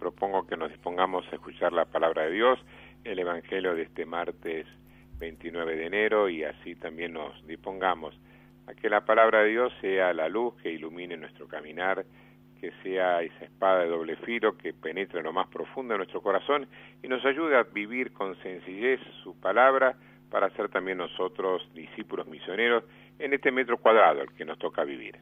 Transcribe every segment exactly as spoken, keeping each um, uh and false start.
propongo que nos dispongamos a escuchar la palabra de Dios, el Evangelio de este martes veintinueve de enero, y así también nos dispongamos a que la palabra de Dios sea la luz que ilumine nuestro caminar, que sea esa espada de doble filo que penetre en lo más profundo de nuestro corazón y nos ayude a vivir con sencillez su palabra para ser también nosotros discípulos misioneros en este metro cuadrado el que nos toca vivir.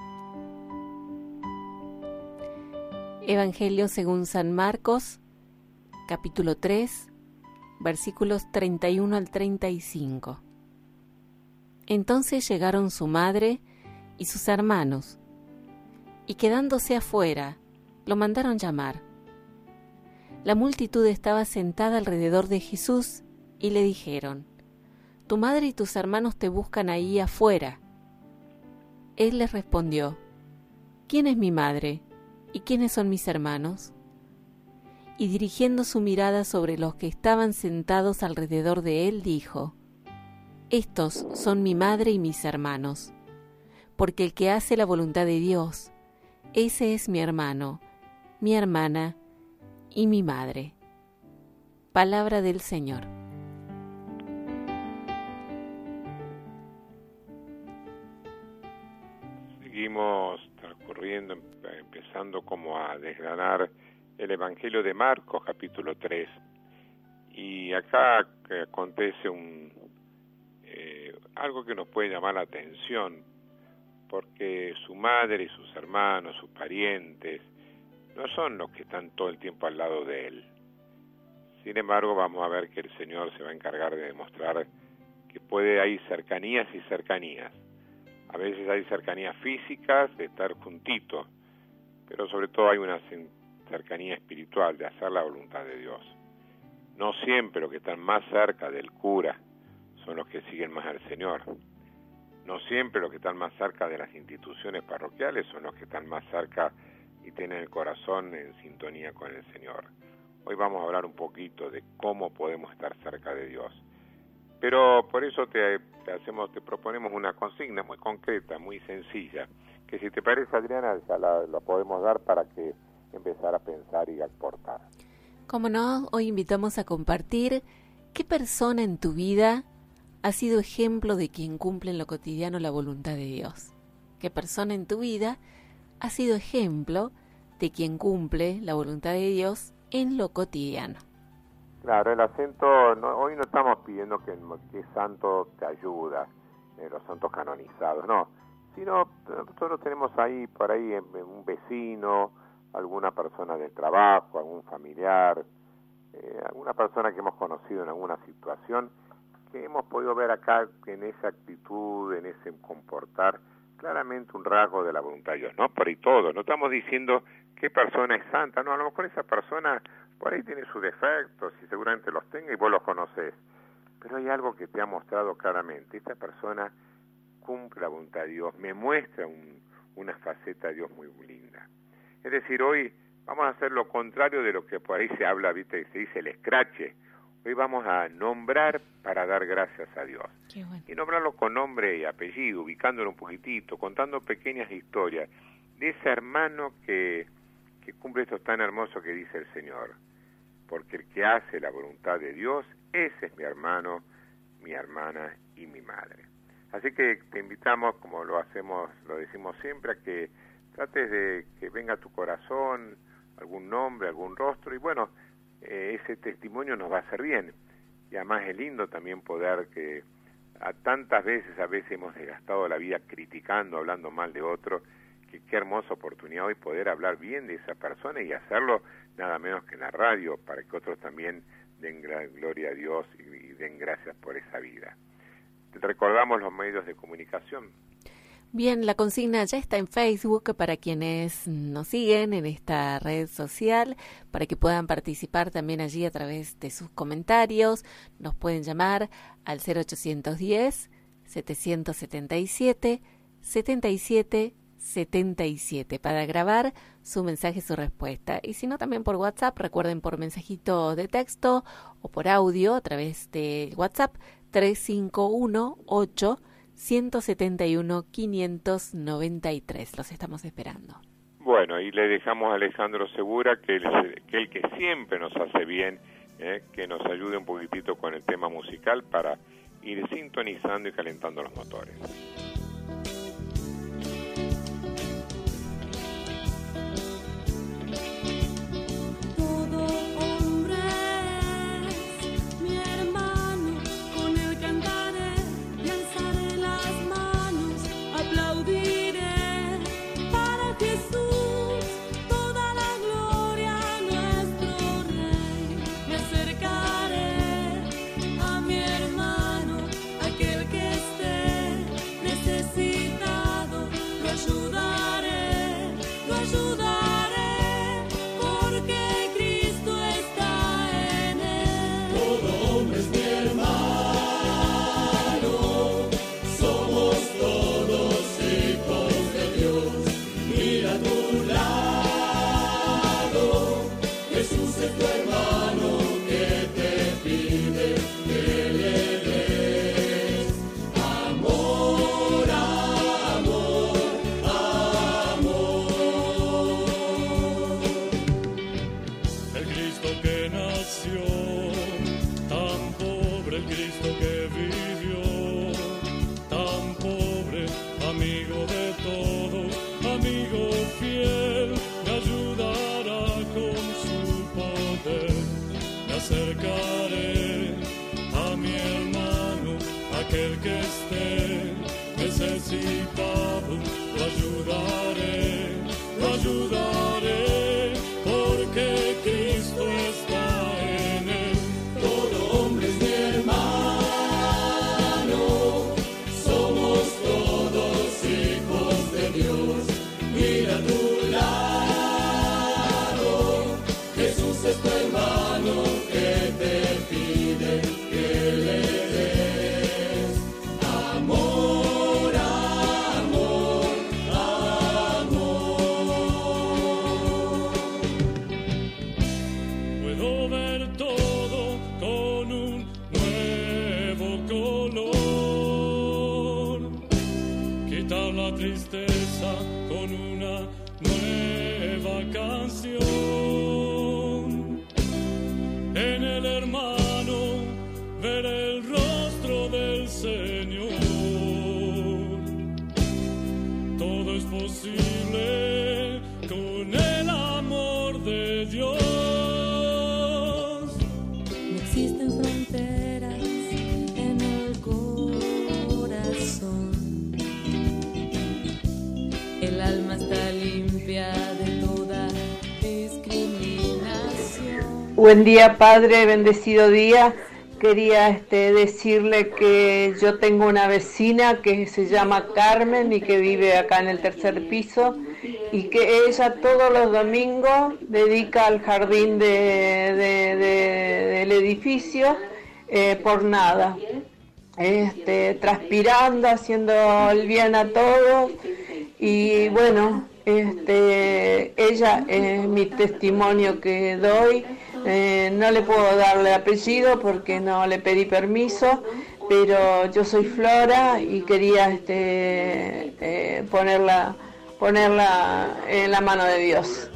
Evangelio según San Marcos, capítulo tres, versículos treinta y uno al treinta y cinco. Entonces llegaron su madre y sus hermanos, y quedándose afuera, lo mandaron llamar. La multitud estaba sentada alrededor de Jesús, y le dijeron: Tu madre y tus hermanos te buscan ahí afuera. Él les respondió: ¿Quién es mi madre? ¿Y quiénes son mis hermanos? Y dirigiendo su mirada sobre los que estaban sentados alrededor de él, dijo: Estos son mi madre y mis hermanos, porque el que hace la voluntad de Dios, ese es mi hermano, mi hermana y mi madre. Palabra del Señor. Seguimos transcurriendo, empezando como a desgranar el Evangelio de Marcos, capítulo tres. Y acá acontece un eh, algo que nos puede llamar la atención, porque su madre y sus hermanos, sus parientes, no son los que están todo el tiempo al lado de él. Sin embargo, vamos a ver que el Señor se va a encargar de demostrar que puede haber cercanías y cercanías. A veces hay cercanías físicas de estar juntitos, pero sobre todo hay una cercanía espiritual de hacer la voluntad de Dios. No siempre los que están más cerca del cura son los que siguen más al Señor. No siempre los que están más cerca de las instituciones parroquiales son los que están más cerca y tienen el corazón en sintonía con el Señor. Hoy vamos a hablar un poquito de cómo podemos estar cerca de Dios. Pero por eso te, te hacemos, te proponemos una consigna muy concreta, muy sencilla, que si te parece, Adriana, ya la, la podemos dar para que empezar a pensar y a aportar. Como no, hoy invitamos a compartir qué persona en tu vida ha sido ejemplo de quien cumple en lo cotidiano la voluntad de Dios. ¿Qué persona en tu vida ha sido ejemplo de quien cumple la voluntad de Dios en lo cotidiano? Claro, el acento, no, hoy no estamos pidiendo que, que santo te ayuda, eh, los santos canonizados, no, sino nosotros tenemos ahí, por ahí, un vecino, alguna persona del trabajo, algún familiar, eh, alguna persona que hemos conocido en alguna situación, que hemos podido ver acá en esa actitud, en ese comportar, claramente un rasgo de la voluntad de Dios, no por ahí todo, no estamos diciendo qué persona es santa, no, a lo mejor esa persona por ahí tiene sus defectos y seguramente los tenga y vos los conocés, pero hay algo que te ha mostrado claramente, esta persona cumple la voluntad de Dios, me muestra un, una faceta de Dios muy linda. Es decir, hoy vamos a hacer lo contrario de lo que por ahí se habla, viste, se dice el escrache. Hoy vamos a nombrar para dar gracias a Dios. Qué bueno. Y nombrarlo con nombre y apellido, ubicándolo un poquitito, contando pequeñas historias de ese hermano que, que cumple esto tan hermoso que dice el Señor. Porque el que hace la voluntad de Dios, ese es mi hermano, mi hermana y mi madre. Así que te invitamos, como lo hacemos, lo decimos siempre, a que trates de que venga a tu corazón algún nombre, algún rostro, y bueno, eh, ese testimonio nos va a hacer bien. Y además es lindo también poder que a tantas veces, a veces hemos desgastado la vida criticando, hablando mal de otro, que qué hermosa oportunidad hoy poder hablar bien de esa persona y hacerlo nada menos que en la radio, para que otros también den gloria a Dios y, y den gracias por esa vida. Te recordamos los medios de comunicación. Bien, la consigna ya está en Facebook para quienes nos siguen en esta red social, para que puedan participar también allí a través de sus comentarios. Nos pueden llamar al cero ochocientos diez, setecientos setenta y siete, setenta y siete setenta y siete para grabar su mensaje y su respuesta. Y si no, también por WhatsApp, recuerden, por mensajito de texto o por audio a través de WhatsApp tres cinco uno ocho uno siete uno cinco nueve tres. Los estamos esperando. bueno, ahí le dejamos a Alejandro Segura, que el que, el que siempre nos hace bien, eh, que nos ayude un poquitito con el tema musical para ir sintonizando y calentando los motores. Buen día, Padre, bendecido día. Quería este, decirle que yo tengo una vecina que se llama Carmen y que vive acá en el tercer piso y que ella todos los domingos dedica al jardín de, de, de, del edificio eh, por nada, este, transpirando, haciendo el bien a todos y bueno, este, ella es mi testimonio que doy. Eh, no le puedo darle apellido porque no le pedí permiso, pero yo soy Flora y quería este, eh, ponerla, ponerla en la mano de Dios.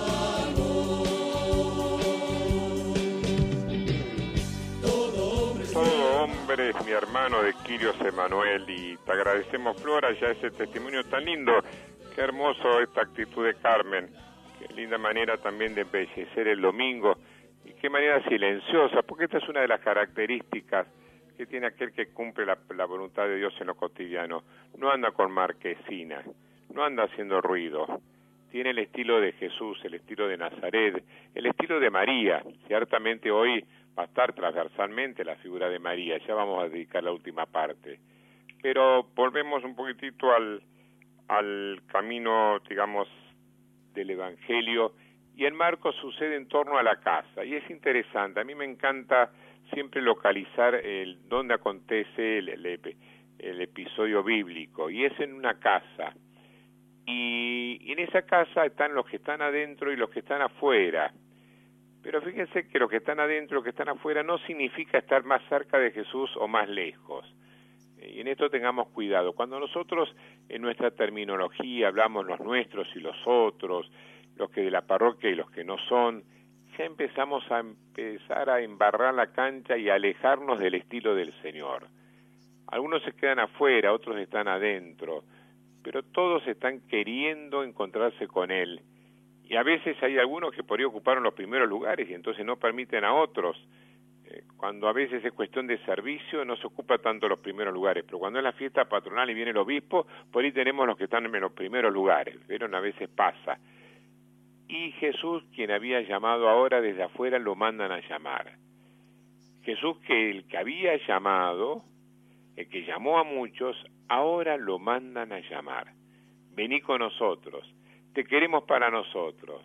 Todo hombre es mi hermano, de Quirios Emanuel, y te agradecemos, Flora, ya ese testimonio tan lindo. Qué hermoso esta actitud de Carmen, qué linda manera también de embellecer el domingo. Y qué manera silenciosa, porque esta es una de las características que tiene aquel que cumple la, la voluntad de Dios en lo cotidiano. No anda con marquesina, no anda haciendo ruido. Tiene el estilo de Jesús, el estilo de Nazaret, el estilo de María. Ciertamente hoy va a estar transversalmente la figura de María, ya vamos a dedicar la última parte. Pero volvemos un poquitito al, al camino, digamos, del Evangelio. Y en Marcos sucede en torno a la casa, y es interesante, a mí me encanta siempre localizar el dónde acontece el, el, el episodio bíblico, y es en una casa, y, y en esa casa están los que están adentro y los que están afuera, pero fíjense que los que están adentro y los que están afuera no significa estar más cerca de Jesús o más lejos. Y en esto tengamos cuidado. Cuando nosotros en nuestra terminología hablamos los nuestros y los otros, los que de la parroquia y los que no son, ya empezamos a empezar a embarrar la cancha y a alejarnos del estilo del Señor. Algunos se quedan afuera, otros están adentro, pero todos están queriendo encontrarse con Él. Y a veces hay algunos que por ahí ocuparon los primeros lugares y entonces no permiten a otros. Eh, cuando a veces es cuestión de servicio no se ocupa tanto los primeros lugares, pero cuando es la fiesta patronal y viene el obispo, por ahí tenemos los que están en los primeros lugares, pero a veces pasa. Y Jesús, quien había llamado ahora desde afuera, lo mandan a llamar. Jesús, que el que había llamado, el que llamó a muchos, ahora lo mandan a llamar. Vení con nosotros, te queremos para nosotros.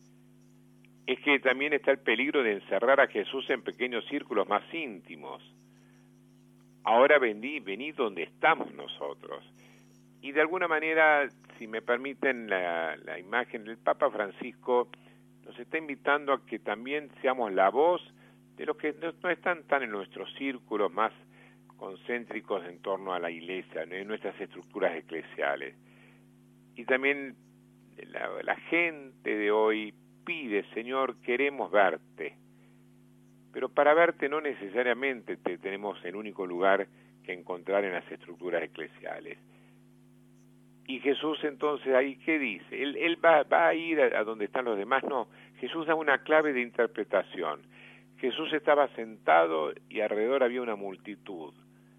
Es que también está el peligro de encerrar a Jesús en pequeños círculos más íntimos. Ahora vení, vení donde estamos nosotros. Y de alguna manera, si me permiten la, la imagen, el Papa Francisco nos está invitando a que también seamos la voz de los que no, no están tan en nuestros círculos más concéntricos en torno a la iglesia, ¿no? En nuestras estructuras eclesiales. Y también la, la gente de hoy pide, Señor, queremos verte. Pero para verte no necesariamente te tenemos el único lugar que encontrar en las estructuras eclesiales. Y Jesús entonces ahí, ¿qué dice? Él, él va, va a ir a, a donde están los demás. No, Jesús da una clave de interpretación. Jesús estaba sentado y alrededor había una multitud.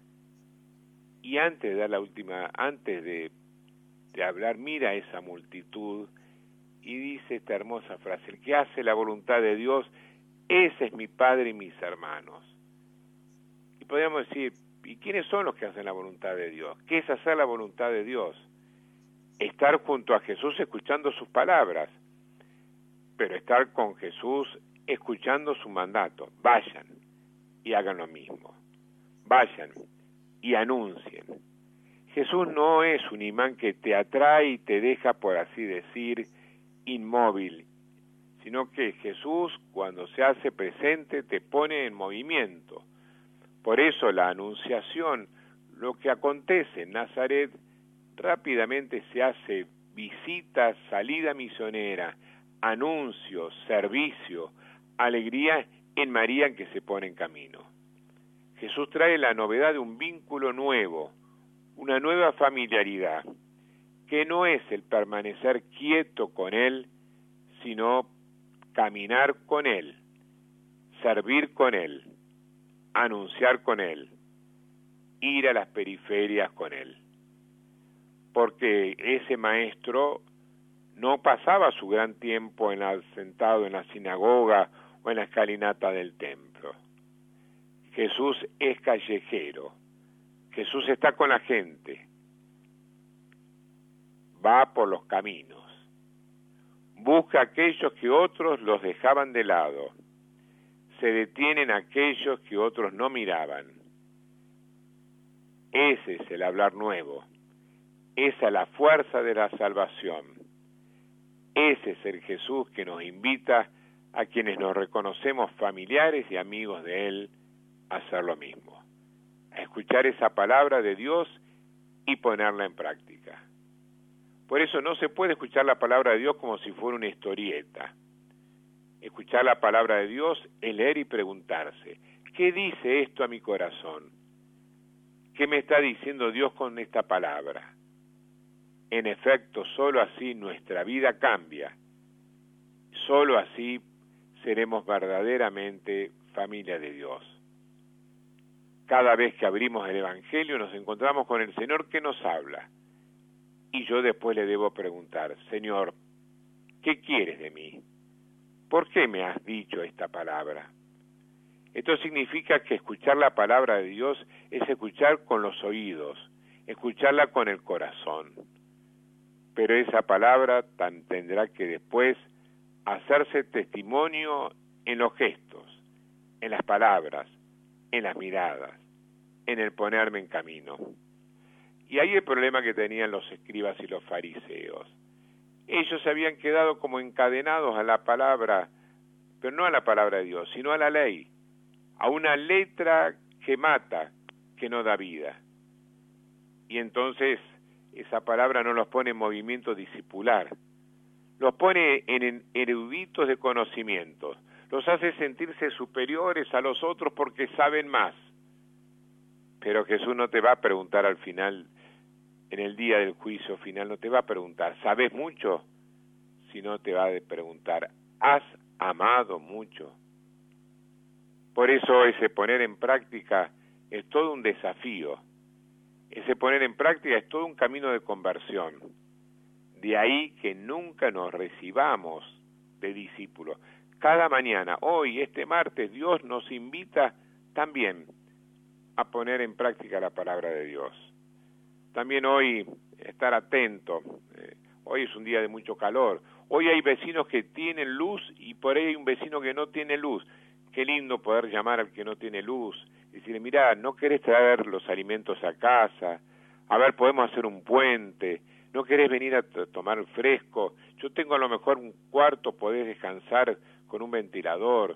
Y antes de dar la última, antes de, de hablar, mira esa multitud y dice esta hermosa frase: el que hace la voluntad de Dios, ese es mi Padre y mis hermanos. Y podríamos decir, ¿y quiénes son los que hacen la voluntad de Dios? ¿Qué es hacer la voluntad de Dios? Estar junto a Jesús escuchando sus palabras, pero estar con Jesús escuchando su mandato. Vayan y hagan lo mismo. Vayan y anuncien. Jesús no es un imán que te atrae y te deja, por así decir, inmóvil, sino que Jesús, cuando se hace presente, te pone en movimiento. Por eso la anunciación, lo que acontece en Nazaret, rápidamente se hace visita, salida misionera, anuncio, servicio, alegría en María que se pone en camino. Jesús trae la novedad de un vínculo nuevo, una nueva familiaridad, que no es el permanecer quieto con Él, sino caminar con Él, servir con Él, anunciar con Él, ir a las periferias con Él. Porque ese maestro no pasaba su gran tiempo en la, sentado en la sinagoga o en la escalinata del templo. Jesús es callejero. Jesús está con la gente. Va por los caminos. Busca a aquellos que otros los dejaban de lado. Se detienen aquellos que otros no miraban. Ese es el hablar nuevo. Esa es la fuerza de la salvación. Ese es el Jesús que nos invita a quienes nos reconocemos familiares y amigos de Él a hacer lo mismo, a escuchar esa palabra de Dios y ponerla en práctica. Por eso no se puede escuchar la palabra de Dios como si fuera una historieta. Escuchar la palabra de Dios es leer y preguntarse, ¿qué dice esto a mi corazón? ¿Qué me está diciendo Dios con esta palabra? En efecto, solo así nuestra vida cambia. Solo así seremos verdaderamente familia de Dios. Cada vez que abrimos el Evangelio nos encontramos con el Señor que nos habla. Y yo después le debo preguntar, Señor, ¿qué quieres de mí? ¿Por qué me has dicho esta palabra? Esto significa que escuchar la palabra de Dios es escuchar con los oídos, escucharla con el corazón. Pero esa palabra tan tendrá que después hacerse testimonio en los gestos, en las palabras, en las miradas, en el ponerme en camino. Y ahí el problema que tenían los escribas y los fariseos. Ellos se habían quedado como encadenados a la palabra, pero no a la palabra de Dios, sino a la ley, a una letra que mata, que no da vida. y entonces esa palabra no los pone en movimiento discipular, los pone en eruditos de conocimientos, los hace sentirse superiores a los otros porque saben más. Pero Jesús no te va a preguntar al final, en el día del juicio final, no te va a preguntar, ¿sabes mucho? Sino te va a preguntar, ¿has amado mucho? Por eso ese poner en práctica es todo un desafío. Ese poner en práctica es todo un camino de conversión. De ahí que nunca nos recibamos de discípulos. Cada mañana, hoy, este martes, Dios nos invita también a poner en práctica la palabra de Dios. También hoy estar atento. Eh, hoy es un día de mucho calor. Hoy hay vecinos que tienen luz y por ahí hay un vecino que no tiene luz. Qué lindo poder llamar al que no tiene luz y decirle, mirá, ¿no querés traer los alimentos a casa? A ver, podemos hacer un puente. ¿No querés venir a t- tomar fresco? Yo tengo a lo mejor un cuarto, podés descansar con un ventilador.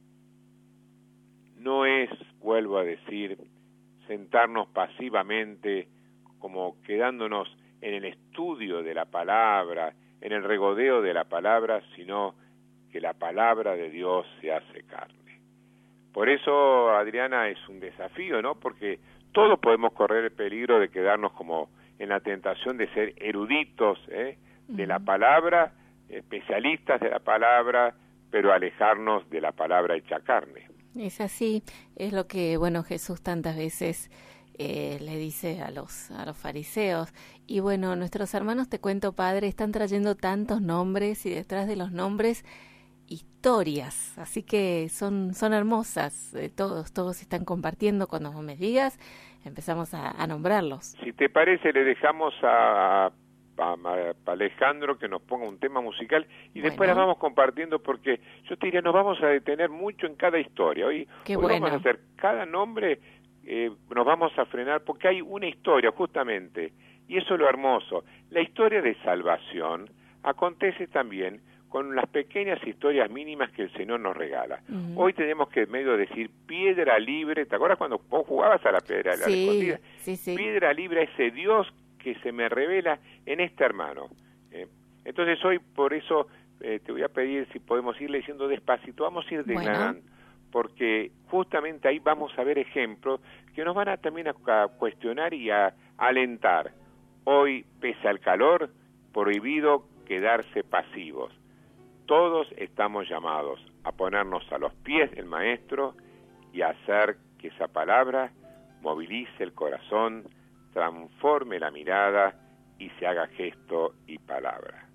No es, vuelvo a decir, sentarnos pasivamente como quedándonos en el estudio de la palabra, en el regodeo de la palabra, sino que la palabra de Dios se hace carne. Por eso, Adriana, es un desafío, ¿no? Porque todos podemos correr el peligro de quedarnos como en la tentación de ser eruditos, ¿eh? de la palabra, especialistas de la palabra, pero alejarnos de la palabra hecha carne. Es así, es lo que, bueno, Jesús tantas veces eh, le dice a los, a los fariseos. Y bueno, nuestros hermanos, te cuento, Padre, están trayendo tantos nombres y detrás de los nombres historias, así que son son hermosas, eh, todos todos están compartiendo. Cuando vos me digas, empezamos a, a nombrarlos. Si te parece, le dejamos a, a, a Alejandro que nos ponga un tema musical y bueno, después las vamos compartiendo, porque yo te diría, nos vamos a detener mucho en cada historia. Hoy, Qué hoy bueno. vamos a hacer cada nombre, eh, nos vamos a frenar, porque hay una historia justamente, y eso es lo hermoso. La historia de salvación acontece también con las pequeñas historias mínimas que el Señor nos regala. Uh-huh. Hoy tenemos que medio decir piedra libre. ¿Te acuerdas cuando vos jugabas a la piedra sí, la escondida? Sí, sí. Piedra libre, ese Dios que se me revela en este hermano. ¿eh? Entonces hoy, por eso, eh, te voy a pedir si podemos ir leyendo despacito, vamos a ir desgranando, bueno. porque justamente ahí vamos a ver ejemplos que nos van a también a, a cuestionar y a, a alentar. Hoy, pese al calor, prohibido quedarse pasivos. Todos estamos llamados a ponernos a los pies del Maestro y a hacer que esa palabra movilice el corazón, transforme la mirada y se haga gesto y palabra.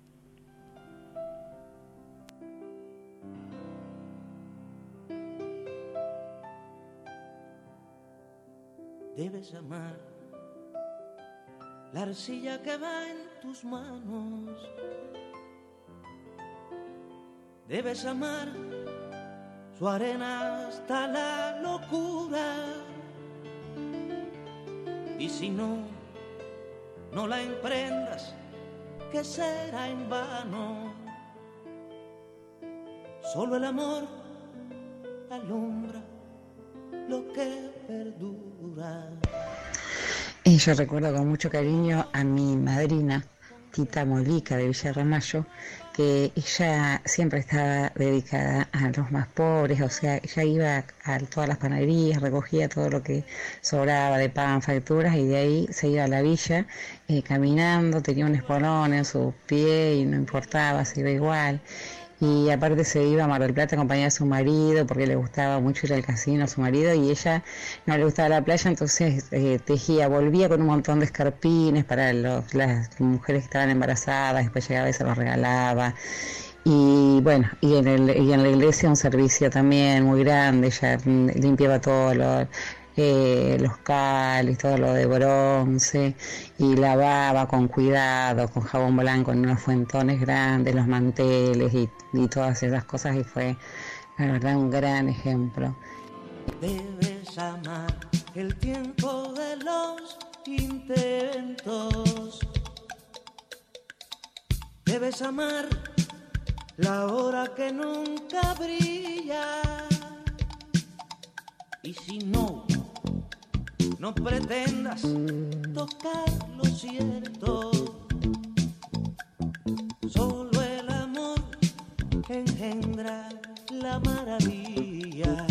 Debes amar la arcilla que va en tus manos. Debes amar su arena hasta la locura. Y si no, no la emprendas, que será en vano. Solo el amor alumbra lo que perdura. Y yo recuerdo con mucho cariño a mi madrina, Tita Molica de Villa Ramallo, que ella siempre estaba dedicada a los más pobres, o sea, ella iba a todas las panaderías, recogía todo lo que sobraba de pan, facturas, y de ahí se iba a la villa eh, caminando, tenía un espolón en su pie y no importaba, se iba igual. Y aparte se iba a Mar del Plata acompañada de su marido, porque le gustaba mucho ir al casino a su marido, y ella no le gustaba la playa, entonces eh, tejía, volvía con un montón de escarpines para los, las mujeres que estaban embarazadas, después llegaba y se los regalaba. Y bueno, y en, el, y en la iglesia un servicio también muy grande, ella limpiaba todo lo... Eh, los cáliz, todo lo de bronce, y lavaba con cuidado, con jabón blanco en unos fuentones grandes, los manteles y, y todas esas cosas, y fue, la verdad, un gran ejemplo. Debes amar el tiempo de los intentos, debes amar la hora que nunca brilla, y si no, no pretendas tocar lo cierto. Solo el amor engendra la maravilla.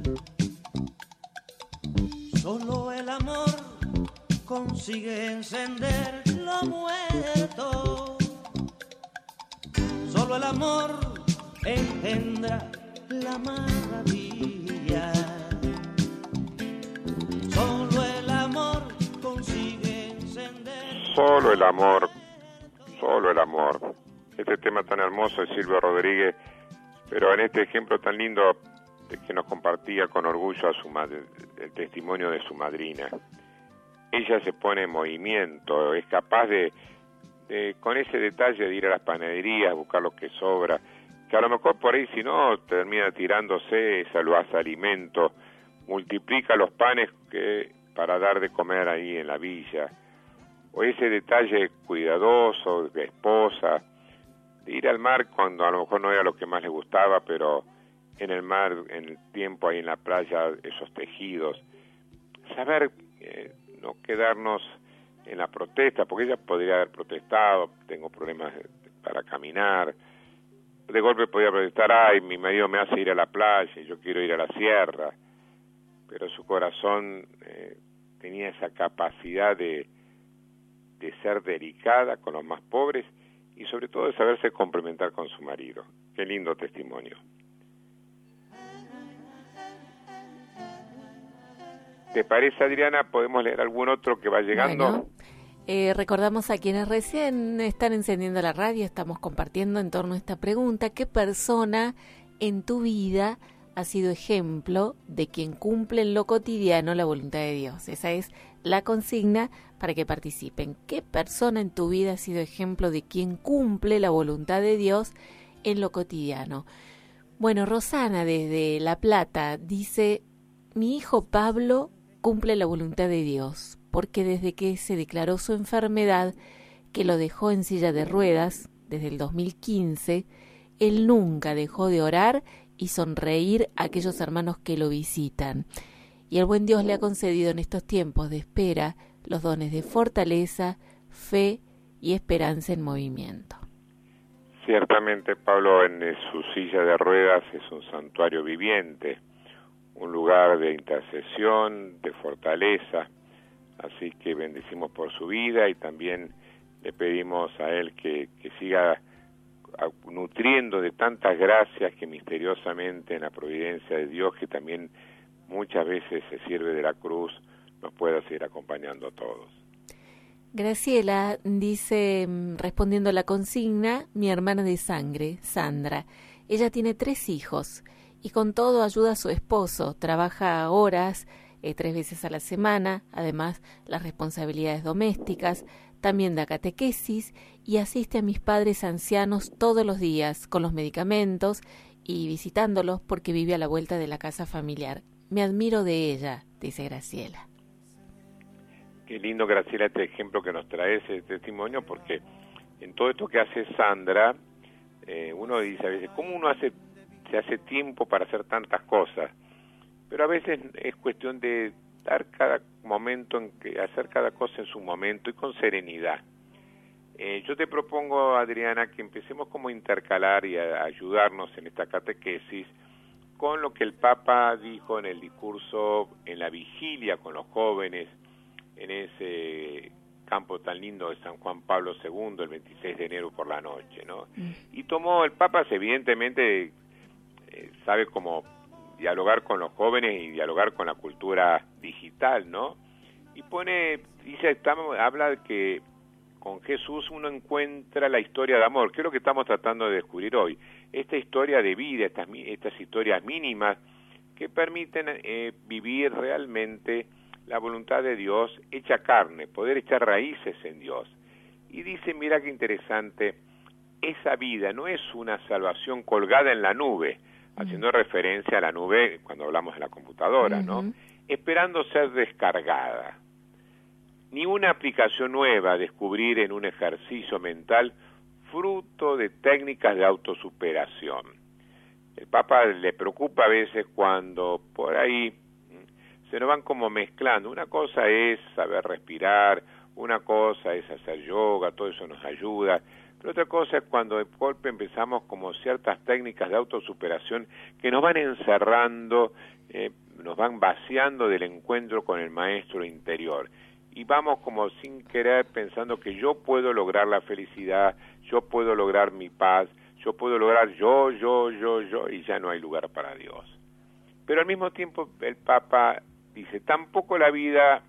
Solo el amor consigue encender lo muerto. Solo el amor engendra la maravilla. Solo el amor consigue encender. Solo el amor, solo el amor. Este tema tan hermoso de Silvio Rodríguez, pero en este ejemplo tan lindo de que nos compartía con orgullo a su madre, el testimonio de su madrina. Ella se pone en movimiento, es capaz de, de, con ese detalle de ir a las panaderías, buscar lo que sobra, que a lo mejor por ahí si no termina tirándose, salvase alimento, multiplica los panes que para dar de comer ahí en la villa, o ese detalle cuidadoso de esposa, de ir al mar cuando a lo mejor no era lo que más le gustaba, pero en el mar, en el tiempo ahí en la playa, esos tejidos, saber eh, no quedarnos en la protesta, porque ella podría haber protestado, tengo problemas para caminar, de golpe podía protestar, ay, mi marido me hace ir a la playa, yo quiero ir a la sierra, pero su corazón eh, tenía esa capacidad de, de ser delicada con los más pobres y sobre todo de saberse complementar con su marido. Qué lindo testimonio. ¿Te parece, Adriana? ¿Podemos leer algún otro que va llegando? Bueno, eh, recordamos a quienes recién están encendiendo la radio, estamos compartiendo en torno a esta pregunta: ¿qué persona en tu vida ha sido ejemplo de quien cumple en lo cotidiano la voluntad de Dios? Esa es la consigna para que participen. ¿Qué persona en tu vida ha sido ejemplo de quien cumple la voluntad de Dios en lo cotidiano? Bueno, Rosana desde La Plata dice: mi hijo Pablo cumple la voluntad de Dios, porque desde que se declaró su enfermedad, que lo dejó en silla de ruedas desde el dos mil quince, él nunca dejó de orar y sonreír a aquellos hermanos que lo visitan. Y el buen Dios le ha concedido en estos tiempos de espera los dones de fortaleza, fe y esperanza en movimiento. Ciertamente, Pablo en su silla de ruedas es un santuario viviente, un lugar de intercesión, de fortaleza, así que bendecimos por su vida y también le pedimos a él que, que siga nutriendo de tantas gracias que misteriosamente en la providencia de Dios, que también muchas veces se sirve de la cruz, nos pueda seguir acompañando a todos. Graciela dice, respondiendo a la consigna, mi hermana de sangre, Sandra. Ella tiene tres hijos y con todo ayuda a su esposo, trabaja horas, eh, tres veces a la semana, además las responsabilidades domésticas, también da catequesis y asiste a mis padres ancianos todos los días con los medicamentos y visitándolos porque vive a la vuelta de la casa familiar. Me admiro de ella, dice Graciela. Qué lindo, Graciela, este ejemplo que nos trae, ese testimonio, porque en todo esto que hace Sandra, eh, uno dice a veces, ¿cómo uno hace se hace tiempo para hacer tantas cosas? Pero a veces es cuestión de dar cada momento, en que hacer cada cosa en su momento y con serenidad. Eh, yo te propongo, Adriana, que empecemos como a intercalar y a ayudarnos en esta catequesis con lo que el Papa dijo en el discurso en la vigilia con los jóvenes, en ese campo tan lindo de San Juan Pablo segundo, el veintiséis de enero por la noche, ¿no? Mm. Y tomó, el Papa evidentemente eh, sabe cómo dialogar con los jóvenes y dialogar con la cultura digital, ¿no? Y pone, dice, estamos, habla de que con Jesús uno encuentra la historia de amor, que es lo que estamos tratando de descubrir hoy, esta historia de vida, estas, estas historias mínimas que permiten eh, vivir realmente la voluntad de Dios hecha carne, poder echar raíces en Dios. Y dice, mira qué interesante, esa vida no es una salvación colgada en la nube, uh-huh. haciendo referencia a la nube cuando hablamos de la computadora, uh-huh. ¿no? Esperando ser descargada. Ni una aplicación nueva a descubrir en un ejercicio mental fruto de técnicas de autosuperación. El Papa le preocupa a veces cuando por ahí se nos van como mezclando. Una cosa es saber respirar, una cosa es hacer yoga, todo eso nos ayuda, pero otra cosa es cuando de golpe empezamos como ciertas técnicas de autosuperación que nos van encerrando, eh, nos van vaciando del encuentro con el maestro interior. Y vamos como sin querer pensando que yo puedo lograr la felicidad, yo puedo lograr mi paz, yo puedo lograr yo, yo, yo, yo, y ya no hay lugar para Dios. Pero al mismo tiempo el Papa dice, tampoco la vida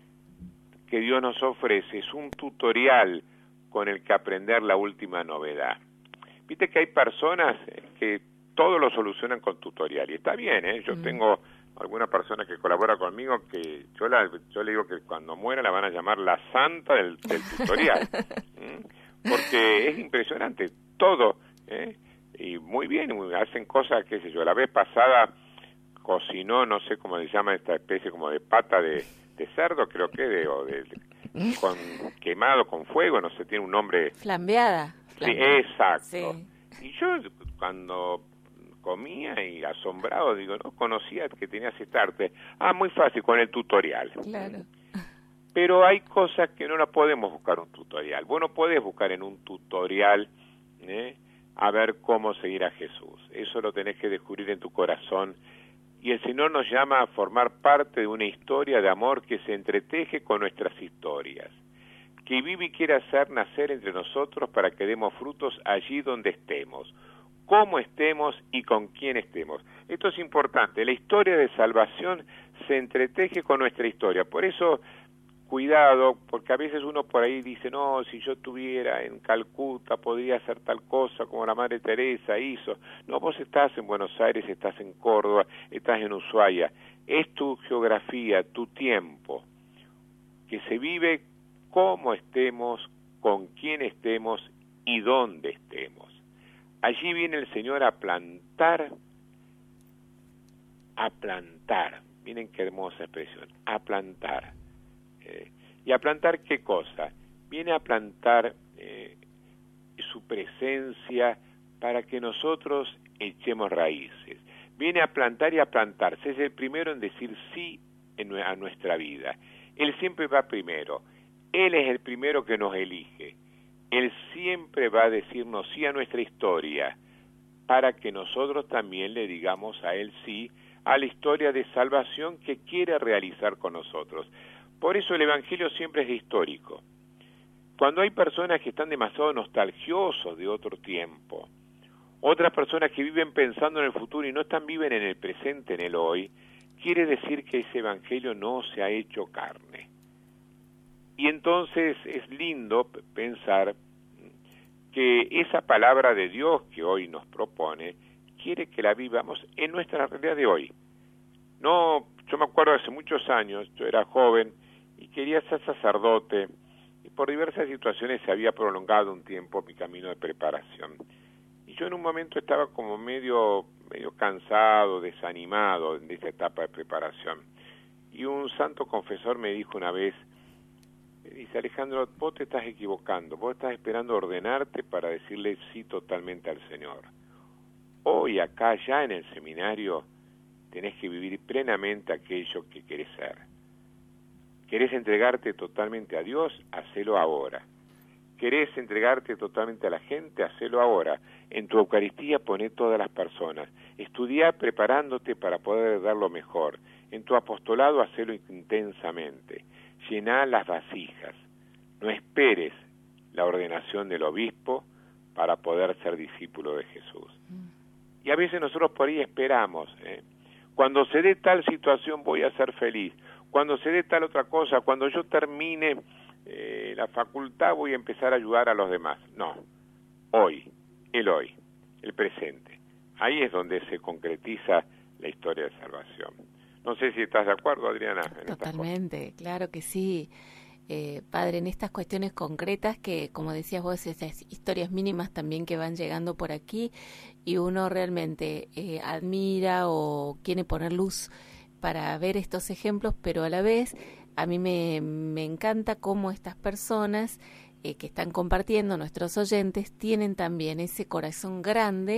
que Dios nos ofrece es un tutorial con el que aprender la última novedad. Viste que hay personas que todo lo solucionan con tutorial, y está bien, ¿eh? Yo mm. tengo alguna persona que colabora conmigo que yo, la, yo le digo que cuando muera la van a llamar la santa del, del tutorial, ¿Mm? Porque es impresionante, todo, ¿eh? Y muy bien, hacen cosas, qué sé yo, la vez pasada cocinó, no sé cómo se llama esta especie como de pata de, de cerdo, creo que de, o de, de con quemado con fuego, no sé, tiene un nombre. Flambeada. Sí, exacto. Sí. Y yo cuando comía y asombrado, digo, no conocía que tenías esta arte. Ah, muy fácil, con el tutorial. Claro. Pero hay cosas que no las podemos buscar un tutorial. Vos no podés buscar en un tutorial, ¿eh? a ver cómo seguir a Jesús. Eso lo tenés que descubrir en tu corazón. Y el Señor nos llama a formar parte de una historia de amor que se entreteje con nuestras historias, que vive y quiere hacer nacer entre nosotros para que demos frutos allí donde estemos, cómo estemos y con quién estemos. Esto es importante, la historia de salvación se entreteje con nuestra historia, por eso cuidado, porque a veces uno por ahí dice, no, si yo estuviera en Calcuta podría hacer tal cosa como la Madre Teresa hizo. No, vos estás en Buenos Aires, estás en Córdoba, estás en Ushuaia, es tu geografía, tu tiempo, que se vive como estemos, con quién estemos y dónde estemos. Allí viene el Señor a plantar, a plantar, miren qué hermosa expresión, a plantar. Eh, ¿Y a plantar qué cosa? Viene a plantar eh, su presencia para que nosotros echemos raíces. Viene a plantar y a plantarse. Es el primero en decir sí en, a nuestra vida. Él siempre va primero. Él es el primero que nos elige. Él siempre va a decirnos sí a nuestra historia para que nosotros también le digamos a Él sí a la historia de salvación que quiere realizar con nosotros. Por eso el Evangelio siempre es histórico. Cuando hay personas que están demasiado nostalgiosos de otro tiempo, otras personas que viven pensando en el futuro y no están viven en el presente, en el hoy, quiere decir que ese Evangelio no se ha hecho carne. Y entonces es lindo pensar que esa palabra de Dios que hoy nos propone, quiere que la vivamos en nuestra realidad de hoy. No, yo me acuerdo hace muchos años, yo era joven y quería ser sacerdote, y por diversas situaciones se había prolongado un tiempo mi camino de preparación. Y yo en un momento estaba como medio, medio cansado, desanimado de esta etapa de preparación. Y un santo confesor me dijo una vez, me dice, Alejandro, vos te estás equivocando, vos estás esperando ordenarte para decirle sí totalmente al Señor. Hoy acá ya en el seminario tenés que vivir plenamente aquello que querés ser. ¿Querés entregarte totalmente a Dios? Hacelo ahora. ¿Querés entregarte totalmente a la gente? Hacelo ahora. En tu Eucaristía poné todas las personas. Estudiá preparándote para poder dar lo mejor. En tu apostolado hacelo intensamente. Llená las vasijas. No esperes la ordenación del obispo para poder ser discípulo de Jesús. Y a veces nosotros por ahí esperamos, ¿eh? Cuando se dé tal situación voy a ser feliz. Cuando se dé tal otra cosa, cuando yo termine eh, la facultad voy a empezar a ayudar a los demás. No, hoy, el hoy, el presente. Ahí es donde se concretiza la historia de salvación. No sé si estás de acuerdo, Adriana. En Totalmente, claro que sí. Eh, padre, en estas cuestiones concretas que, como decías vos, esas historias mínimas también que van llegando por aquí y uno realmente eh, admira o quiere poner luz para ver estos ejemplos, pero a la vez a mí me, me encanta cómo estas personas eh, que están compartiendo, nuestros oyentes, tienen también ese corazón grande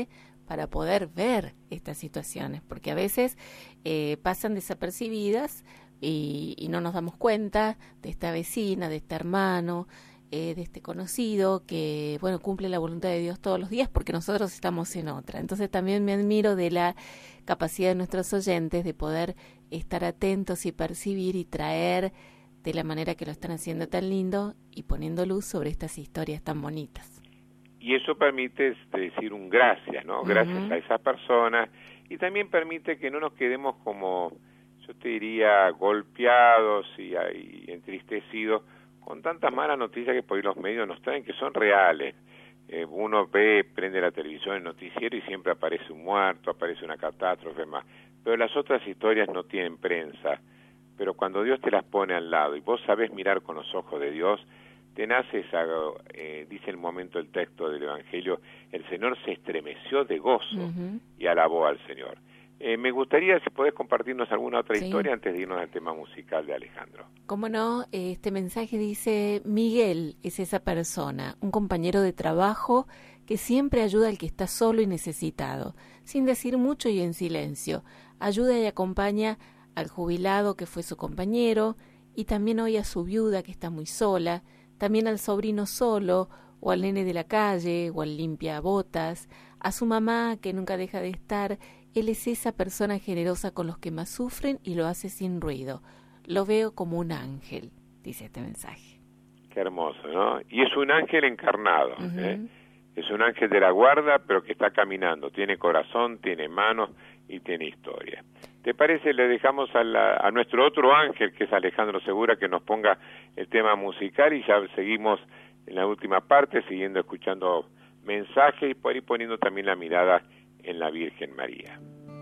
para poder ver estas situaciones, porque a veces eh, pasan desapercibidas y, y no nos damos cuenta de esta vecina, de este hermano, eh, de este conocido que, bueno, cumple la voluntad de Dios todos los días porque nosotros estamos en otra. Entonces también me admiro de la capacidad de nuestros oyentes de poder estar atentos y percibir y traer de la manera que lo están haciendo tan lindo y poniendo luz sobre estas historias tan bonitas. Y eso permite decir un gracias, ¿no? Gracias uh-huh. a esa persona, y también permite que no nos quedemos como, yo te diría, golpeados y, y entristecidos con tantas malas noticias que por ahí los medios nos traen, que son reales. Eh, uno ve, prende la televisión, el noticiero, y siempre aparece un muerto, aparece una catástrofe más. Pero las otras historias no tienen prensa. Pero cuando Dios te las pone al lado y vos sabés mirar con los ojos de Dios, te nace esa, eh, dice el momento del texto del Evangelio, el Señor se estremeció de gozo uh-huh. y alabó al Señor. Eh, me gustaría si podés compartirnos alguna otra sí. historia antes de irnos al tema musical de Alejandro. Cómo no, este mensaje dice: Miguel es esa persona, un compañero de trabajo que siempre ayuda al que está solo y necesitado, sin decir mucho y en silencio. Ayuda y acompaña al jubilado que fue su compañero, y también hoy a su viuda que está muy sola, también al sobrino solo, o al nene de la calle, o al limpiabotas, a su mamá que nunca deja de estar. Él es esa persona generosa con los que más sufren y lo hace sin ruido. Lo veo como un ángel, dice este mensaje. Qué hermoso, ¿no? Y es un ángel encarnado, uh-huh. ¿eh? Es un ángel de la guarda, pero que está caminando. Tiene corazón, tiene manos y tiene historia. ¿Te parece? Le dejamos a, la, a nuestro otro ángel, que es Alejandro Segura, que nos ponga el tema musical, y ya seguimos en la última parte, siguiendo escuchando mensajes y por ahí poniendo también la mirada en la Virgen María.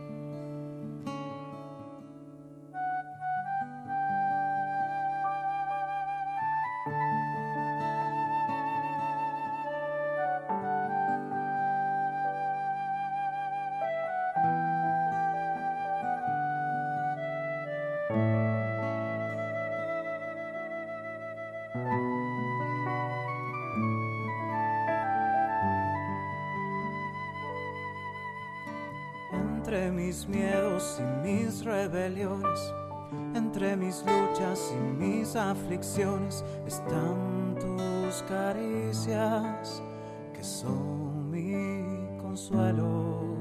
Entre mis miedos y mis rebeliones, entre mis luchas y mis aflicciones, están tus caricias, que son mi consuelo.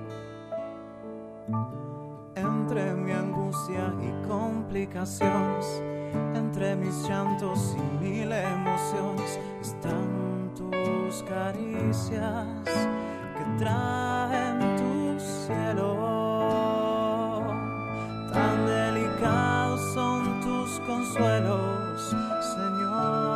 Entre mi angustia y complicaciones, entre mis llantos y mil emociones, están tus caricias, que traen tu cielo. Tan delicados son tus consuelos, Señor.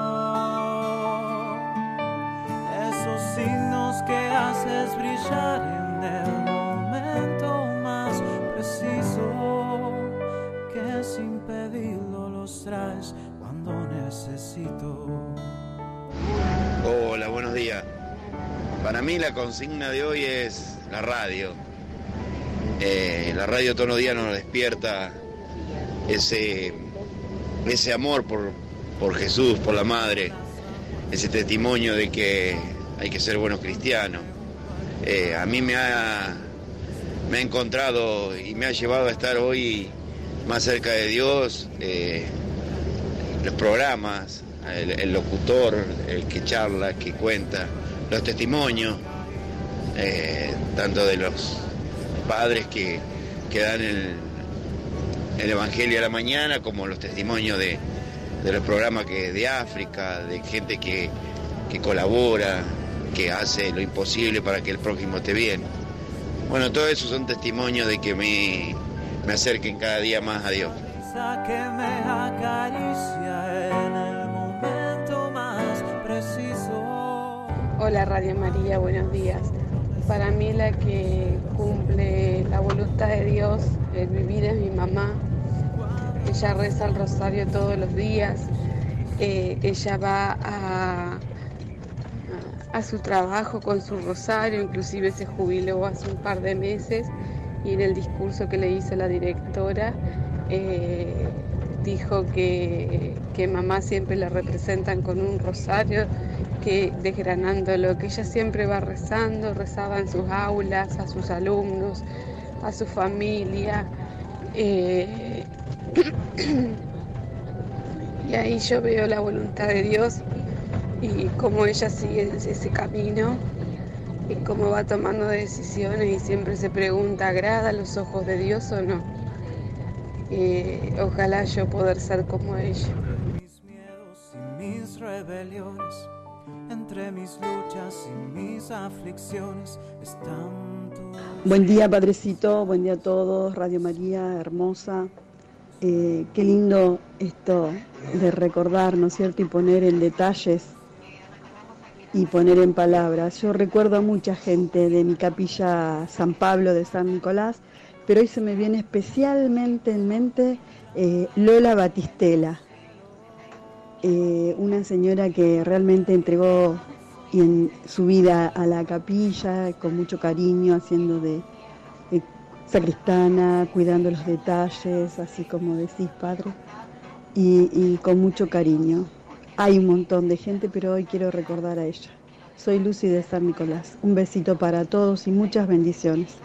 Esos signos que haces brillar en el momento más preciso, que sin pedirlo los traes cuando necesito. Hola, buenos días. Para mí la consigna de hoy es la radio. Eh, la radio todos los días nos despierta ese, ese amor por, por Jesús, por la Madre, ese testimonio de que hay que ser buenos cristianos. Eh, a mí me ha, me ha encontrado y me ha llevado a estar hoy más cerca de Dios, eh, los programas, el, el locutor, el que charla, el que cuenta, los testimonios, eh, tanto de los padres que, que dan el, el Evangelio a la mañana, como los testimonios de, de los programas que de África, de gente que, que colabora, que hace lo imposible para que el prójimo esté bien. Bueno, todo eso son testimonios de que me, me acerquen cada día más a Dios. Que me acaricia en el momento más preciso. Hola Radio María, buenos días. Para mí la que cumple la voluntad de Dios, el vivir, es mi mamá. Ella reza el rosario todos los días, eh, ella va a, a su trabajo con su rosario, inclusive se jubiló hace un par de meses, y en el discurso que le hizo la directora eh, dijo que, que mamá siempre la representan con un rosario que desgranando lo que ella siempre va rezando, rezaba en sus aulas, a sus alumnos, a su familia. Eh, y ahí yo veo la voluntad de Dios y cómo ella sigue ese camino y cómo va tomando decisiones y siempre se pregunta, ¿agrada a los ojos de Dios o no? Eh, ojalá yo poder ser como ella. Mis miedos y mis rebeliones, entre mis luchas y mis aflicciones están tus... Buen día, Padrecito, buen día a todos, Radio María, hermosa. Eh, qué lindo esto de recordar, ¿no es cierto? Y poner en detalles y poner en palabras. Yo recuerdo a mucha gente de mi capilla San Pablo de San Nicolás, pero hoy se me viene especialmente en mente eh, Lola Batistela, eh, una señora que realmente entregó en su vida a la capilla con mucho cariño, haciendo de, de sacristana, cuidando los detalles, así como decís, Padre, y, y con mucho cariño. Hay un montón de gente, pero hoy quiero recordar a ella. Soy Lucy de San Nicolás. Un besito para todos y muchas bendiciones.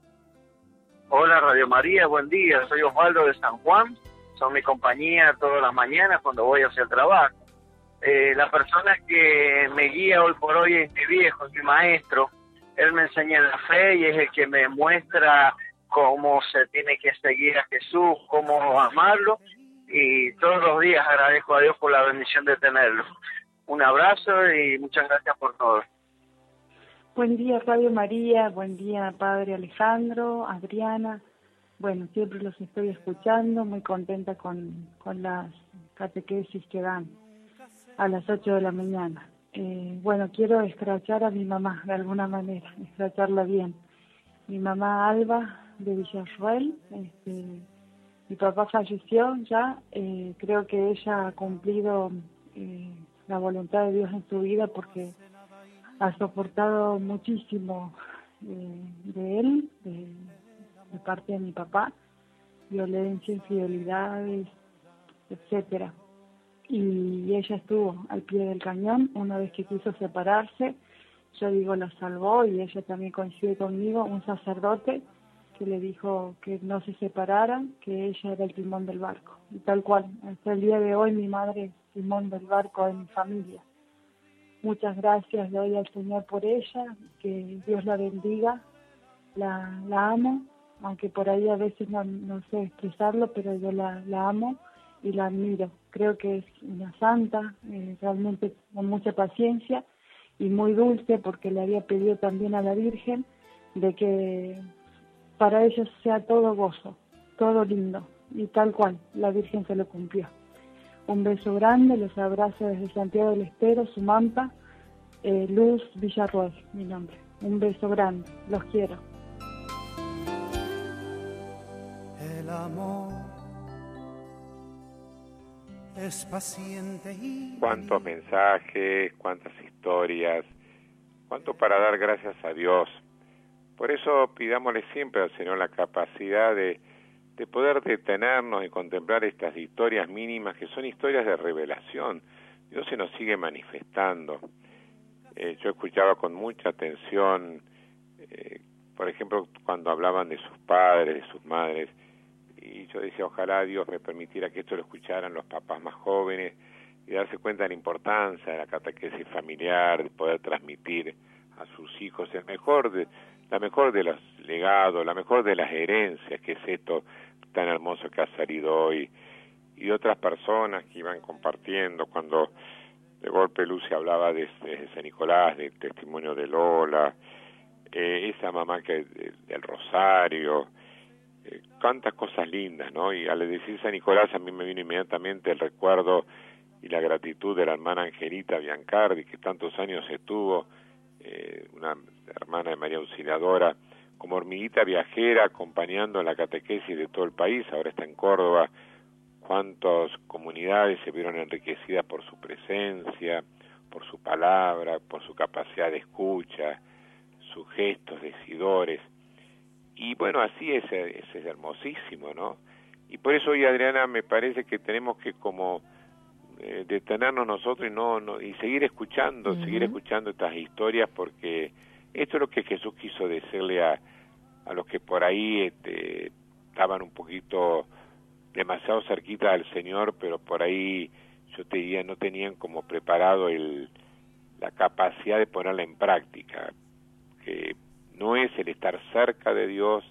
Hola Radio María, buen día. Soy Osvaldo de San Juan. Son mi compañía todas las mañanas cuando voy hacia el trabajo. Eh, la persona que me guía hoy por hoy es mi viejo, es mi maestro. Él me enseña la fe y es el que me muestra cómo se tiene que seguir a Jesús, cómo amarlo. Y todos los días agradezco a Dios por la bendición de tenerlo. Un abrazo y muchas gracias por todo. Buen día, Radio María, buen día, Padre Alejandro, Adriana. Bueno, siempre los estoy escuchando, muy contenta con, con las catequesis que dan a las ocho de la mañana. Eh, bueno, quiero escrachar a mi mamá de alguna manera, escracharla bien. Mi mamá Alba de Villarroel, este, mi papá falleció ya, eh, creo que ella ha cumplido eh, la voluntad de Dios en su vida porque ha soportado muchísimo eh, de él, de, de parte de mi papá, violencia, infidelidades, etcétera. Y ella estuvo al pie del cañón una vez que quiso separarse. Yo digo, la salvó y ella también coincide conmigo, un sacerdote que le dijo que no se separaran, que ella era el timón del barco. Y tal cual, hasta el día de hoy mi madre es el timón del barco de mi familia. Muchas gracias le doy al Señor por ella, que Dios la bendiga, la, la amo, aunque por ahí a veces no, no sé expresarlo, pero yo la, la amo y la admiro. Creo que es una santa, eh, realmente con mucha paciencia y muy dulce, porque le había pedido también a la Virgen de que para ella sea todo gozo, todo lindo, y tal cual, la Virgen se lo cumplió. Un beso grande, los abrazo desde Santiago del Estero, Sumampa, eh, Luz Villarroel, mi nombre. Un beso grande, los quiero. El amor es paciente y... Cuántos mensajes, cuántas historias, cuánto para dar gracias a Dios. Por eso pidámosle siempre al Señor la capacidad de, de poder detenernos y contemplar estas historias mínimas que son historias de revelación. Dios se nos sigue manifestando. Eh, yo escuchaba con mucha atención, eh, por ejemplo, cuando hablaban de sus padres, de sus madres, y yo decía, ojalá Dios me permitiera que esto lo escucharan los papás más jóvenes y darse cuenta de la importancia de la catequesis familiar, de poder transmitir a sus hijos el mejor de, la mejor de los legados, la mejor de las herencias, que es esto tan hermoso que ha salido hoy, y otras personas que iban compartiendo. Cuando de golpe Lucy hablaba de, de San Nicolás, del testimonio de Lola, eh, esa mamá que de, del Rosario, eh, tantas cosas lindas, ¿no? Y al decir San Nicolás a mí me vino inmediatamente el recuerdo y la gratitud de la hermana Angelita Biancardi, que tantos años estuvo, eh, una hermana de María Auxiliadora, como hormiguita viajera, acompañando la catequesis de todo el país. Ahora está en Córdoba. Cuántas comunidades se vieron enriquecidas por su presencia, por su palabra, por su capacidad de escucha, sus gestos decidores. Y bueno, así es, es, es hermosísimo, ¿no? Y por eso hoy, Adriana, me parece que tenemos que como eh, detenernos nosotros y no, no y seguir escuchando, uh-huh. seguir escuchando estas historias, porque esto es lo que Jesús quiso decirle a, a los que por ahí este, estaban un poquito demasiado cerquita del Señor, pero por ahí yo te diría no tenían como preparado el, la capacidad de ponerla en práctica, que no es el estar cerca de Dios,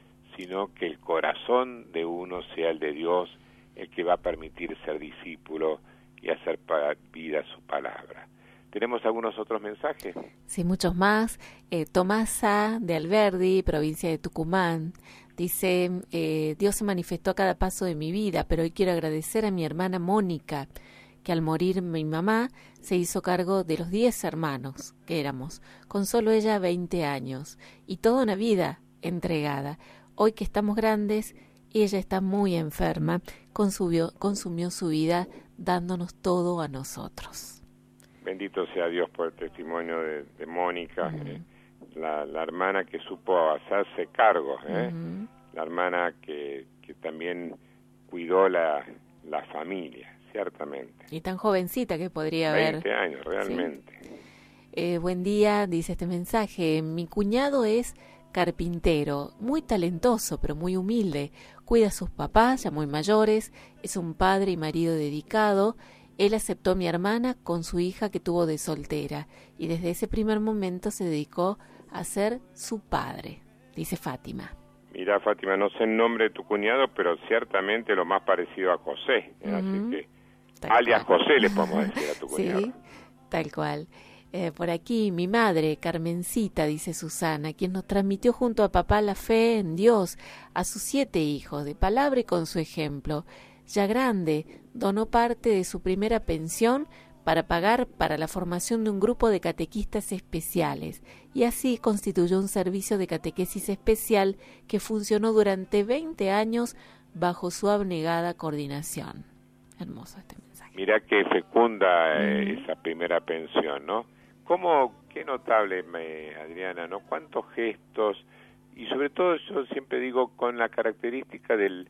sino que el corazón de uno sea el de Dios, el que va a permitir ser discípulo y hacer vida su palabra. ¿Tenemos algunos otros mensajes? Sí, muchos más. Eh, Tomasa de Alberdi, provincia de Tucumán, dice, eh, Dios se manifestó a cada paso de mi vida, pero hoy quiero agradecer a mi hermana Mónica, que al morir mi mamá se hizo cargo de los diez hermanos que éramos, con solo ella veinte años, y toda una vida entregada. Hoy que estamos grandes, ella está muy enferma, consumió, consumió su vida dándonos todo a nosotros. Bendito sea Dios por el testimonio de, de Mónica, uh-huh. eh, la, la hermana que supo hacerse cargo, ¿eh? uh-huh. la hermana que, que también cuidó la, la familia, ciertamente. Y tan jovencita que podría haber. veinte años, realmente. ¿Sí? Eh, buen día, dice este mensaje. Mi cuñado es carpintero, muy talentoso, pero muy humilde. Cuida a sus papás, ya muy mayores. Es un padre y marido dedicado. Él aceptó a mi hermana con su hija que tuvo de soltera y desde ese primer momento se dedicó a ser su padre, dice Fátima. Mira, Fátima, no sé el nombre de tu cuñado, pero ciertamente lo más parecido a José, ¿eh? uh-huh. Así que tal alias cual. José le podemos decir a tu cuñado. Sí, tal cual. Eh, por aquí, mi madre, Carmencita, dice Susana, quien nos transmitió junto a papá la fe en Dios, a sus siete hijos, de palabra y con su ejemplo. Ya grande, donó parte de su primera pensión para pagar para la formación de un grupo de catequistas especiales, y así constituyó un servicio de catequesis especial que funcionó durante veinte años bajo su abnegada coordinación. Hermoso este mensaje. Mirá qué fecunda eh, mm. esa primera pensión, ¿no? Cómo, qué notable, me, Adriana, ¿no? Cuántos gestos, y sobre todo yo siempre digo con la característica del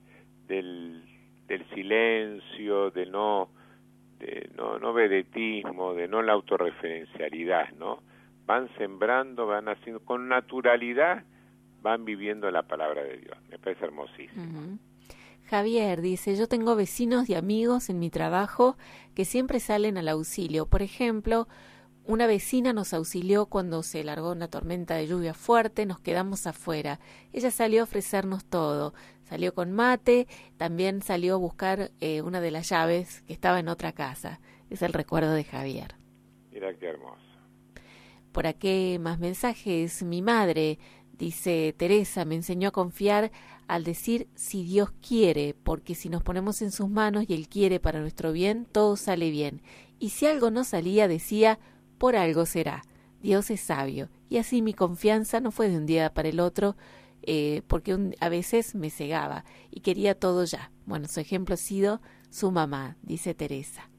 del del silencio, de no, de no, no vedetismo, de no la autorreferencialidad, ¿no? Van sembrando, van haciendo, con naturalidad, van viviendo la palabra de Dios. Me parece hermosísimo. Uh-huh. Javier dice, yo tengo vecinos y amigos en mi trabajo que siempre salen al auxilio. Por ejemplo, una vecina nos auxilió cuando se largó una tormenta de lluvia fuerte, nos quedamos afuera. Ella salió a ofrecernos todo. Salió con mate, también salió a buscar eh, una de las llaves que estaba en otra casa. Es el recuerdo de Javier. Mira qué hermoso. Por aquí más mensajes. Mi madre, dice Teresa, me enseñó a confiar al decir si Dios quiere, porque si nos ponemos en sus manos y Él quiere para nuestro bien, todo sale bien. Y si algo no salía, decía, por algo será. Dios es sabio. Y así mi confianza no fue de un día para el otro, Eh, porque un, a veces me cegaba y quería todo ya. Bueno, su ejemplo ha sido su mamá, dice Teresa.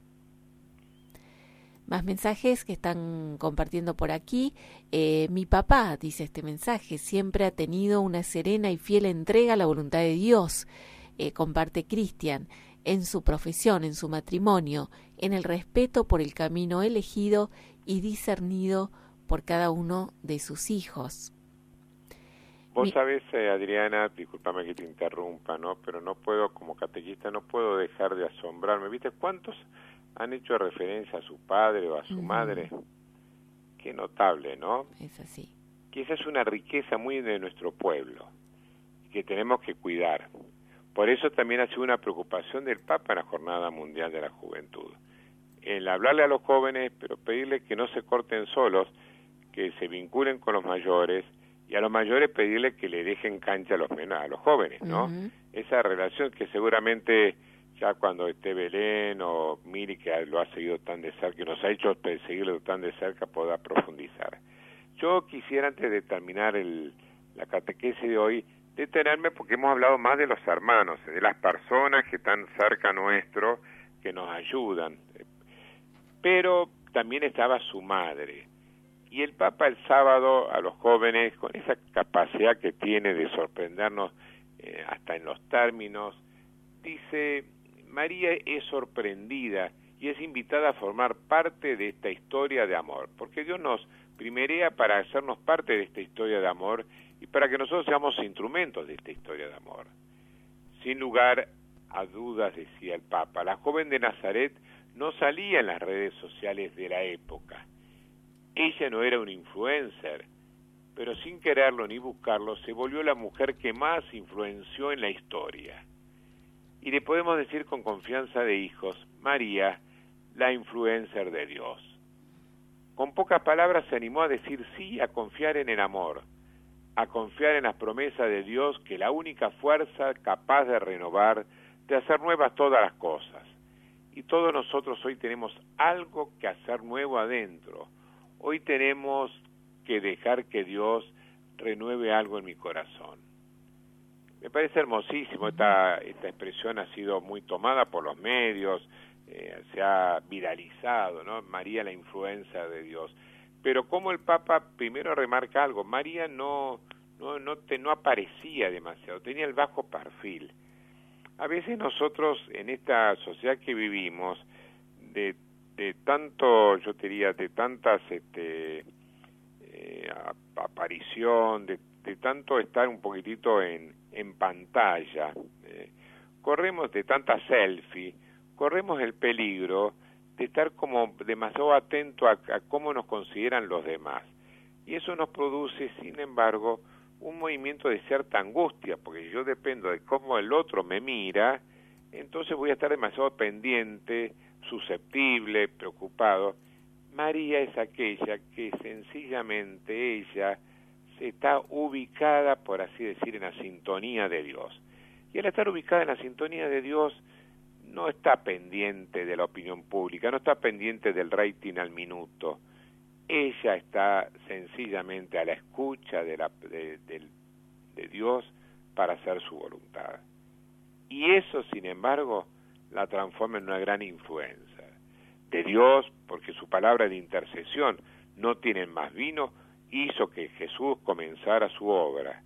Más mensajes que están compartiendo por aquí. Eh, mi papá, dice este mensaje, siempre ha tenido una serena y fiel entrega a la voluntad de Dios. Eh, comparte Cristian, en su profesión, en su matrimonio, en el respeto por el camino elegido y discernido por cada uno de sus hijos. Vos sabés, eh, Adriana, discúlpame que te interrumpa, ¿no? Pero no puedo, como catequista, no puedo dejar de asombrarme. ¿Viste cuántos han hecho referencia a su padre o a su uh-huh. madre? Qué notable, ¿no? Es así. Que esa es una riqueza muy de nuestro pueblo, que tenemos que cuidar. Por eso también ha sido una preocupación del Papa en la Jornada Mundial de la Juventud. El hablarle a los jóvenes, pero pedirles que no se corten solos, que se vinculen con los mayores, y a los mayores pedirle que le dejen cancha a los menores, a los jóvenes, ¿no? Uh-huh. Esa relación que seguramente ya cuando esté Belén o Miri, que lo ha seguido tan de cerca, que nos ha hecho seguirlo tan de cerca, pueda profundizar. Yo quisiera, antes de terminar el, la catequesis de hoy, detenerme porque hemos hablado más de los hermanos, de las personas que están cerca nuestro, que nos ayudan. Pero también estaba su madre. Y el Papa el sábado a los jóvenes, con esa capacidad que tiene de sorprendernos eh, hasta en los términos, dice, María es sorprendida y es invitada a formar parte de esta historia de amor, porque Dios nos primerea para hacernos parte de esta historia de amor y para que nosotros seamos instrumentos de esta historia de amor. Sin lugar a dudas, decía el Papa, la joven de Nazaret no salía en las redes sociales de la época. Ella no era una influencer, pero sin quererlo ni buscarlo, se volvió la mujer que más influenció en la historia. Y le podemos decir con confianza de hijos, María, la influencer de Dios. Con pocas palabras se animó a decir sí, a confiar en el amor, a confiar en las promesas de Dios, que la única fuerza capaz de renovar, de hacer nuevas todas las cosas. Y todos nosotros hoy tenemos algo que hacer nuevo adentro. Hoy tenemos que dejar que Dios renueve algo en mi corazón. Me parece hermosísimo, esta, esta expresión ha sido muy tomada por los medios, eh, se ha viralizado, ¿no? María, la influencia de Dios. Pero como el Papa primero remarca algo, María no, no, no, te, no aparecía demasiado, tenía el bajo perfil. A veces nosotros en esta sociedad que vivimos, de, de tanto, yo diría, de tantas este, eh, aparición, de, de tanto estar un poquitito en, en pantalla, eh, corremos de tanta selfie, corremos el peligro de estar como demasiado atento a, a cómo nos consideran los demás. Y eso nos produce, sin embargo, un movimiento de cierta angustia, porque yo dependo de cómo el otro me mira, entonces voy a estar demasiado pendiente, susceptible, preocupado. María es aquella que sencillamente ella se está ubicada, por así decir, en la sintonía de Dios. Y al estar ubicada en la sintonía de Dios, no está pendiente de la opinión pública, no está pendiente del rating al minuto. Ella está sencillamente a la escucha de, la, de, de, de Dios para hacer su voluntad. Y eso, sin embargo, la transforma en una gran influencia de Dios, porque su palabra de intercesión, no tienen más vino, hizo que Jesús comenzara su obra.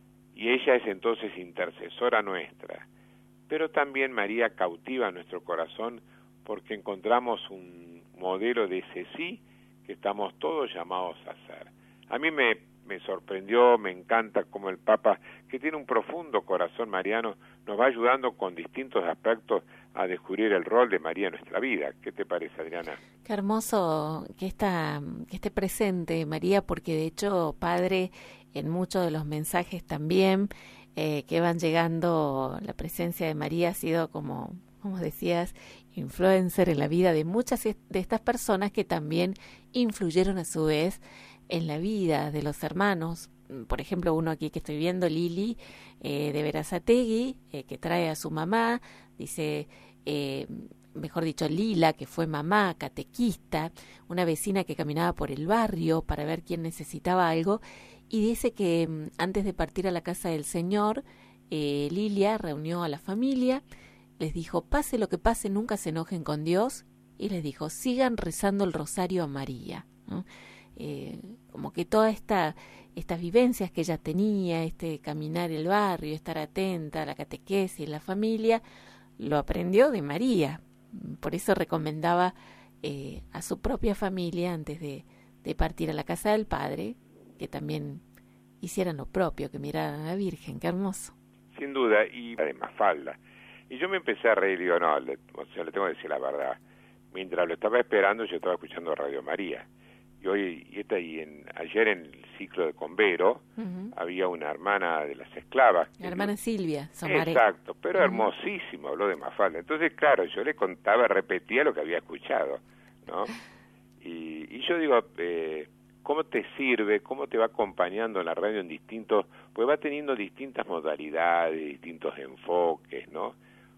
Y ella es entonces intercesora nuestra. Pero también María cautiva nuestro corazón porque encontramos un modelo de ese sí que estamos todos llamados a hacer. A mí me, me sorprendió, me encanta cómo el Papa, que tiene un profundo corazón mariano, nos va ayudando con distintos aspectos a descubrir el rol de María en nuestra vida. ¿Qué te parece, Adriana? Qué hermoso que, está, que esté presente María, porque de hecho, Padre, en muchos de los mensajes también eh, que van llegando, la presencia de María ha sido, como, como decías, influencer en la vida de muchas de estas personas que también influyeron a su vez en la vida de los hermanos. Por ejemplo, uno aquí que estoy viendo, Lili, eh, de Berazategui, eh, que trae a su mamá, dice, eh, mejor dicho, Lila, que fue mamá, catequista, una vecina que caminaba por el barrio para ver quién necesitaba algo, y dice que mm, antes de partir a la casa del Señor, eh, Lilia reunió a la familia, les dijo, pase lo que pase, nunca se enojen con Dios, y les dijo, sigan rezando el rosario a María, ¿no? Eh, como que toda esta estas vivencias que ella tenía, este caminar el barrio, estar atenta a la catequesis, la familia, lo aprendió de María. Por eso recomendaba eh, a su propia familia, antes de, de partir a la casa del Padre, que también hicieran lo propio, que miraran a la Virgen. Qué hermoso. Sin duda, y de Mafalda. Y yo me empecé a reír y digo, no, le, o sea, le tengo que decir la verdad. Mientras lo estaba esperando, yo estaba escuchando Radio María. Y hoy, y esta, y en, ayer en el ciclo de Convero, uh-huh. había una hermana de las esclavas. La hermana Silvia Somaré. Exacto, pero uh-huh. hermosísimo, habló de Mafalda. Entonces, claro, yo le contaba, repetía lo que había escuchado, ¿no? Y, y yo digo, eh, ¿cómo te sirve, cómo te va acompañando en la radio en distintos, pues va teniendo distintas modalidades, distintos enfoques, ¿no?